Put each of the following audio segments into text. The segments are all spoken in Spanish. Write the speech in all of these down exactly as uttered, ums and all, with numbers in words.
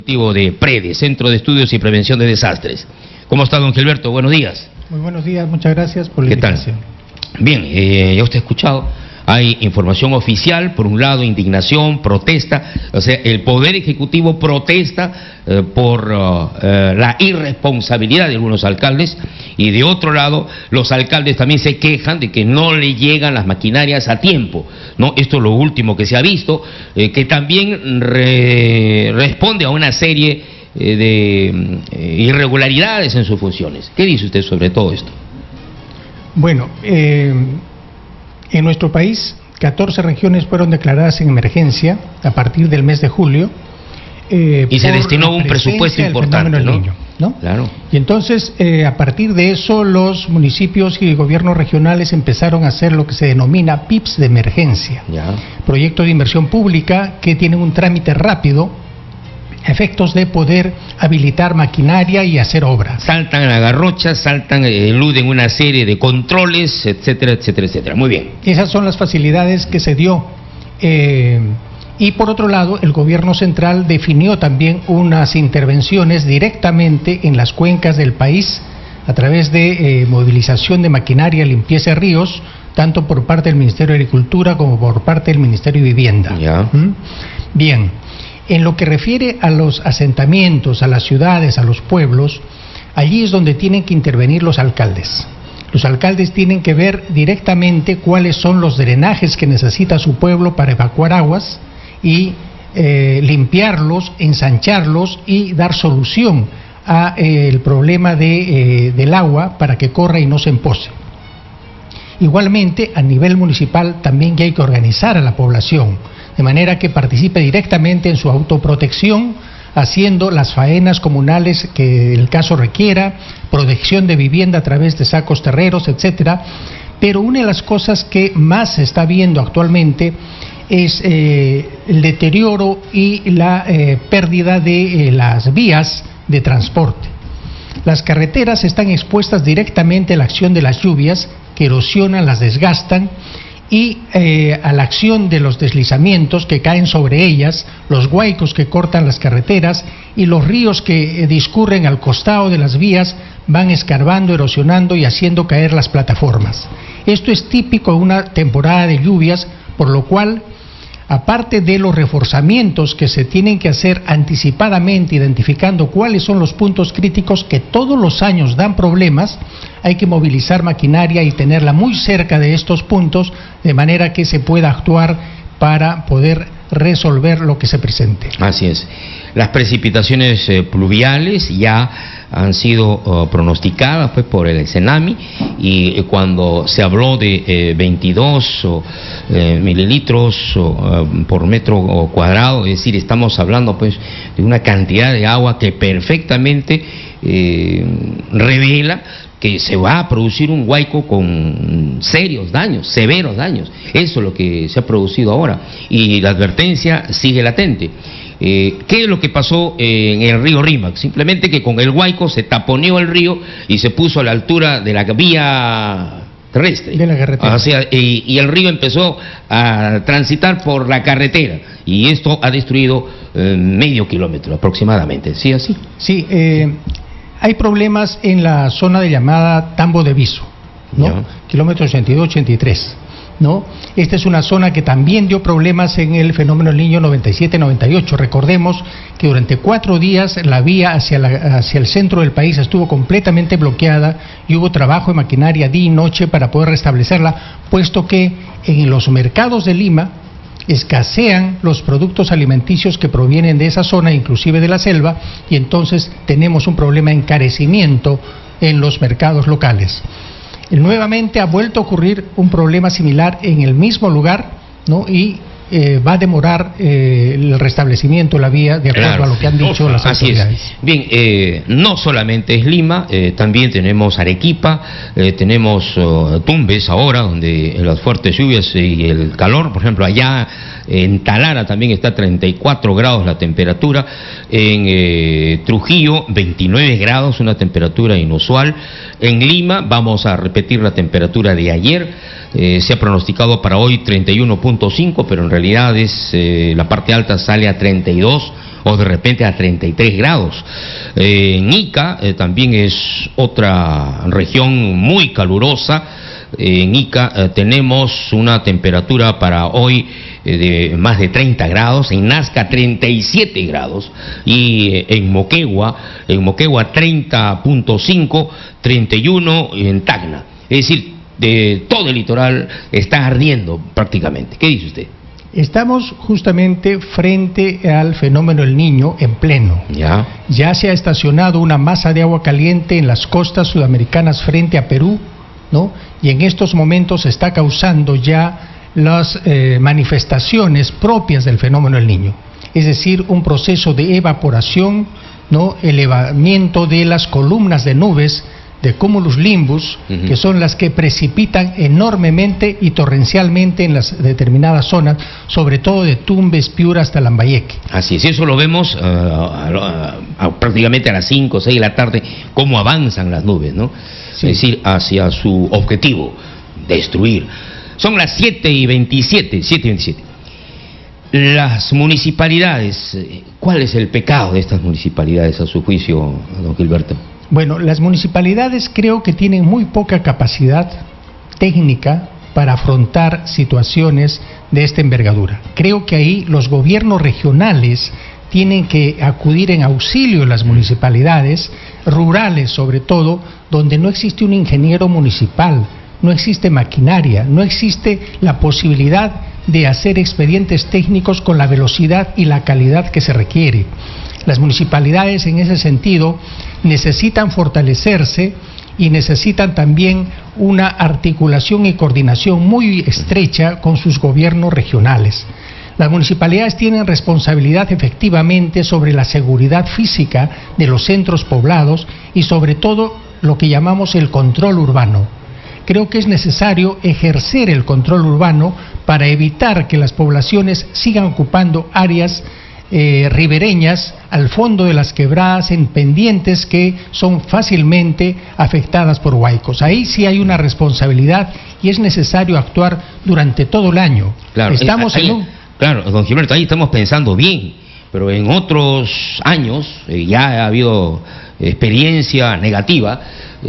De PREDE, Centro de Estudios y Prevención de Desastres. ¿Cómo está, don Gilberto? Buenos días. Muy buenos días, muchas gracias por la invitación. ¿Qué tal? Bien, eh, ya usted ha escuchado, hay información oficial, por un lado indignación, protesta, o sea, el Poder Ejecutivo protesta eh, por uh, eh, la irresponsabilidad de algunos alcaldes, y de otro lado, los alcaldes también se quejan de que no le llegan las maquinarias a tiempo, ¿no? Esto es lo último que se ha visto, eh, que también re, responde a una serie eh, de eh, irregularidades en sus funciones. ¿Qué dice usted sobre todo esto? Bueno, eh... en nuestro país, catorce regiones fueron declaradas en emergencia a partir del mes de julio. Eh, y se destinó un presupuesto importante, ¿no? Niño, ¿no? Claro. Y entonces, eh, a partir de eso, los municipios y gobiernos regionales empezaron a hacer lo que se denomina P I Ps de emergencia. Ya. Proyecto de inversión pública que tienen un trámite rápido, efectos de poder habilitar maquinaria y hacer obras. Saltan a la garrocha, saltan, eluden una serie de controles, etcétera, etcétera, etcétera. Muy bien. Esas son las facilidades que se dio. Eh, y por otro lado, el gobierno central definió también unas intervenciones directamente en las cuencas del país a través de eh, movilización de maquinaria, limpieza de ríos, tanto por parte del Ministerio de Agricultura como por parte del Ministerio de Vivienda. Ya. ¿Mm? Bien. En lo que refiere a los asentamientos, a las ciudades, a los pueblos, allí es donde tienen que intervenir los alcaldes. Los alcaldes tienen que ver directamente cuáles son los drenajes que necesita su pueblo para evacuar aguas y eh, limpiarlos, ensancharlos y dar solución a eh, el problema de, eh, del agua para que corra y no se empose. Igualmente, a nivel municipal también ya hay que organizar a la población, de manera que participe directamente en su autoprotección, haciendo las faenas comunales que el caso requiera, protección de vivienda a través de sacos terreros, etcétera. Pero una de las cosas que más se está viendo actualmente es eh, el deterioro y la eh, pérdida de eh, las vías de transporte. Las carreteras están expuestas directamente a la acción de las lluvias, que erosionan, las desgastan, y eh, a la acción de los deslizamientos que caen sobre ellas, los huaicos que cortan las carreteras y los ríos que eh, discurren al costado de las vías van escarbando, erosionando y haciendo caer las plataformas. Esto es típico de una temporada de lluvias, por lo cual, aparte de los reforzamientos que se tienen que hacer anticipadamente, identificando cuáles son los puntos críticos que todos los años dan problemas, hay que movilizar maquinaria y tenerla muy cerca de estos puntos, de manera que se pueda actuar para poder resolver lo que se presente. Así es. Las precipitaciones eh, pluviales ya han sido uh, pronosticadas pues, por el CENAMI, y eh, cuando se habló de eh, veintidós o, eh, mililitros o, uh, por metro cuadrado, es decir, estamos hablando pues de una cantidad de agua que perfectamente eh, revela que se va a producir un huaico con serios daños, severos daños. Eso es lo que se ha producido ahora, y la advertencia sigue latente. Eh, ¿Qué es lo que pasó eh, en el río Rímac? Simplemente que con el huaico se taponeó el río y se puso a la altura de la vía terrestre. De la carretera. O sea, y, y el río empezó a transitar por la carretera, y esto ha destruido eh, medio kilómetro aproximadamente. ¿Sí, así? Sí, eh... hay problemas en la zona de llamada Tambo de Viso, ¿no? Ya. Kilómetro ochenta y dos, ochenta y tres, ¿no? Esta es una zona que también dio problemas en el fenómeno El Niño noventa y siete noventa y ocho. Recordemos que durante cuatro días la vía hacia, la, hacia el centro del país estuvo completamente bloqueada y hubo trabajo de maquinaria día y noche para poder restablecerla, puesto que en los mercados de Lima escasean los productos alimenticios que provienen de esa zona, inclusive de la selva, y entonces tenemos un problema de encarecimiento en los mercados locales. Nuevamente ha vuelto a ocurrir un problema similar en el mismo lugar, ¿no? Y eh, va a demorar eh, el restablecimiento de la vía, de acuerdo Claro. a lo que han dicho las Así autoridades. es. Bien, eh, no solamente es Lima, eh, también tenemos Arequipa, eh, tenemos uh, Tumbes ahora, donde las fuertes lluvias y el calor, por ejemplo, allá en Talara también está treinta y cuatro grados la temperatura, en eh, Trujillo veintinueve grados, una temperatura inusual, en Lima vamos a repetir la temperatura de ayer. Eh, se ha pronosticado para hoy treinta y uno punto cinco, pero en realidad es eh, la parte alta sale a treinta y dos, o de repente a treinta y tres grados. Eh, en Ica eh, también es otra región muy calurosa. Eh, en Ica eh, tenemos una temperatura para hoy eh, de más de treinta grados, en Nazca treinta y siete grados, y eh, en Moquegua, en Moquegua treinta punto cinco, treinta y uno en Tacna. Es decir, de todo el litoral está ardiendo prácticamente. ¿Qué dice usted? Estamos justamente frente al fenómeno El Niño en pleno. Ya. Ya se ha estacionado una masa de agua caliente en las costas sudamericanas frente a Perú, ¿no? Y en estos momentos está causando ya las eh, manifestaciones propias del fenómeno El Niño. Es decir, un proceso de evaporación, ¿no? Elevamiento de las columnas de nubes de cumulus nimbus, uh-huh. que son las que precipitan enormemente y torrencialmente en las determinadas zonas, sobre todo de Tumbes, Piura hasta Lambayeque. Así es, eso lo vemos uh, a, a, a, prácticamente a las cinco o seis de la tarde, cómo avanzan las nubes, ¿no? Sí. Es decir, hacia su objetivo, destruir. Son las siete y veintisiete, siete y veintisiete. Las municipalidades, ¿cuál es el pecado de estas municipalidades a su juicio, don Gilberto? Bueno, las municipalidades creo que tienen muy poca capacidad técnica para afrontar situaciones de esta envergadura. Creo que ahí los gobiernos regionales tienen que acudir en auxilio de las municipalidades, rurales sobre todo, donde no existe un ingeniero municipal, no existe maquinaria, no existe la posibilidad de hacer expedientes técnicos con la velocidad y la calidad que se requiere. Las municipalidades en ese sentido necesitan fortalecerse y necesitan también una articulación y coordinación muy estrecha con sus gobiernos regionales. Las municipalidades tienen responsabilidad efectivamente sobre la seguridad física de los centros poblados y sobre todo lo que llamamos el control urbano. Creo que es necesario ejercer el control urbano para evitar que las poblaciones sigan ocupando áreas Eh, ribereñas al fondo de las quebradas en pendientes que son fácilmente afectadas por huaicos. Ahí sí hay una responsabilidad y es necesario actuar durante todo el año. Claro, estamos ahí, en un... claro, don Gilberto, ahí estamos pensando bien, pero en otros años eh, ya ha habido experiencia negativa,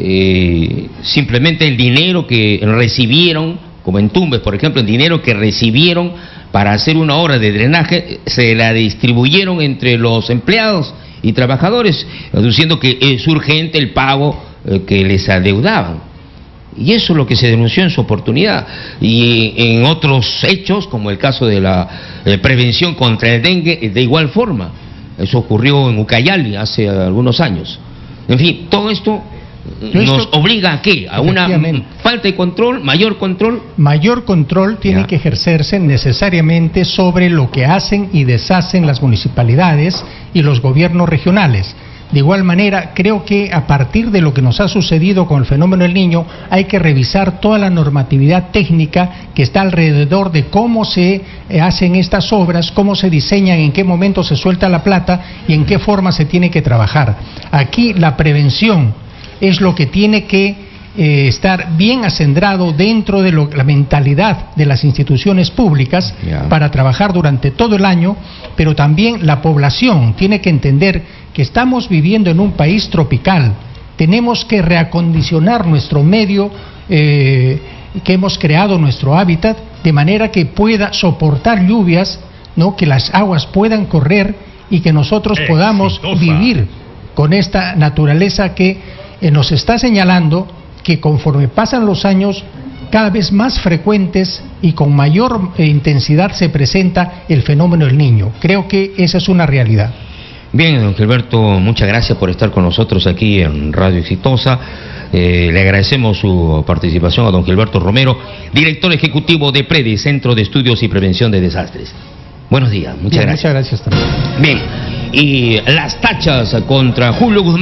eh, simplemente el dinero que recibieron, como en Tumbes, por ejemplo, el dinero que recibieron para hacer una obra de drenaje, se la distribuyeron entre los empleados y trabajadores, diciendo que es urgente el pago eh, que les adeudaban. Y eso es lo que se denunció en su oportunidad. Y en otros hechos, como el caso de la eh, prevención contra el dengue, de igual forma. Eso ocurrió en Ucayali hace algunos años. En fin, todo esto nos obliga a qué? A una falta de control, mayor control. Mayor control tiene ya. que ejercerse necesariamente sobre lo que hacen y deshacen las municipalidades y los gobiernos regionales. De igual manera, creo que a partir de lo que nos ha sucedido con el fenómeno del Niño, hay que revisar toda la normatividad técnica que está alrededor de cómo se hacen estas obras, cómo se diseñan, en qué momento se suelta la plata y en qué forma se tiene que trabajar. Aquí la prevención es lo que tiene que eh, estar bien acendrado dentro de lo, la mentalidad de las instituciones públicas yeah. para trabajar durante todo el año, pero también la población tiene que entender que estamos viviendo en un país tropical. Tenemos que reacondicionar nuestro medio eh, que hemos creado, nuestro hábitat, de manera que pueda soportar lluvias, ¿no? Que las aguas puedan correr y que nosotros Exitosa. podamos vivir con esta naturaleza que Eh, nos está señalando que conforme pasan los años, cada vez más frecuentes y con mayor eh, intensidad se presenta el fenómeno del Niño. Creo que esa es una realidad. Bien, don Gilberto, muchas gracias por estar con nosotros aquí en Radio Exitosa. Eh, le agradecemos su participación a don Gilberto Romero, director ejecutivo de PREDE, Centro de Estudios y Prevención de Desastres. Buenos días, muchas Bien, gracias. Muchas gracias también. Bien, y las tachas contra Julio Guzmán.